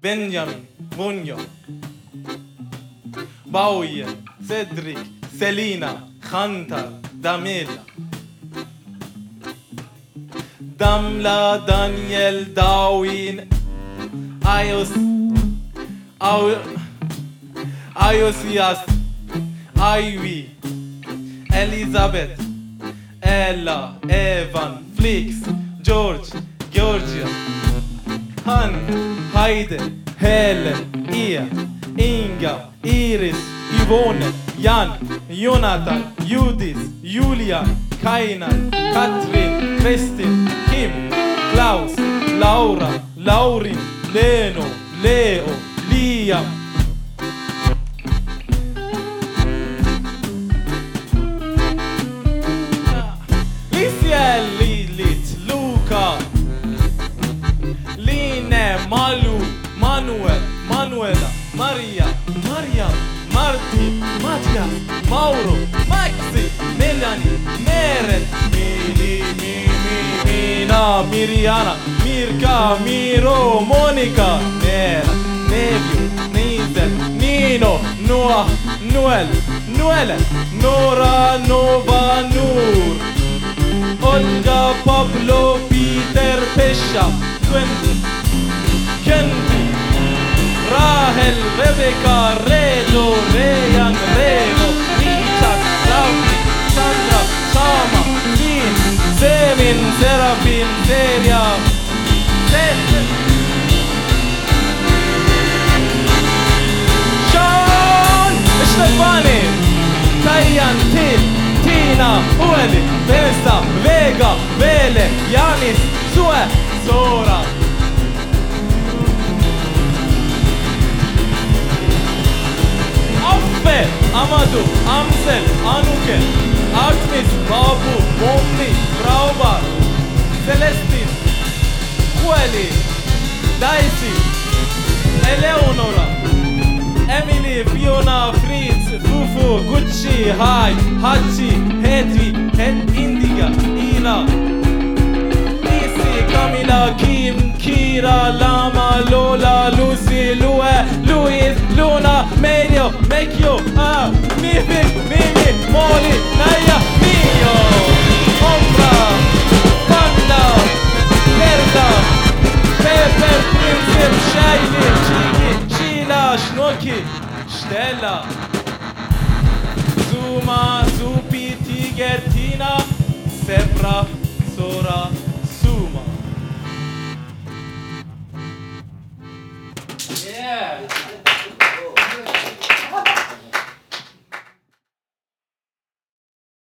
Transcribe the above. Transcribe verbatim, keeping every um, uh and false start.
Benjamin, Munyo, Bauye, Cedric, Selina, Khantar, Damila, Damla, Daniel, Darwin, Ayos, Ayosias, Ivy, Elizabeth, Ella, Evan, Flix, George, Georgia, Han, Heide, Helen, Ia, Inga, Iris, Yvonne, Jan, Jonathan, Judith, Julian, Kainan, Katrin, Kristin, Kim, Klaus, Laura, Laurin, Leno, Leo, Liam. Lisiel, Lilith, Luca, Line, Malu, Manuel, Manuela, Maria, Mariam, Marti, Matias, Mauro, Maxi, Melanie, Meret, Mili, Mimi, Mina, Miriana, Mirka, Miro, Monica, Nera, Nevio, Nizel, Nino, Noah, Noel, Noelle, Nora, Nova, Nur, Olga, Pablo, Peter, Pesha, Quentin, Kendi, Rahel, Rebecca, Redo, Reyan, Remo, Richard, Claudia, Sandra, Shama, Lin, Sevin, Serafin, Seria, Seth, Sean, Stefani, Tayan, Til, Tina, Ueli, Vesta, Vega, Vele, Yanis, Sue, Sora. Affe, Amadou, Amsel, Anuke, Agnes, Babu, Momni, Braubar, Celestine, Kueli, Daisy, Eleonora, Emily, Fiona, Fritz, Fufu, Gucci, Hai, Hachi, Hedvi, Het Indiga, Ina, Lisi, Camila, Kim, Kira, Lama, Lola, Lucy, Lue, Louis, Luna, Medio, Mekio, Ah, Mimi, Mimi, Molly, Naya, Mio, Ombra, Panda, Verda, Pepper, Princess, Shaili, Chiki, Sheila, Shnoki, Stella, Zuma, Zupi, Tiger, Tina, Sebra, Sora, Suma. Yeah.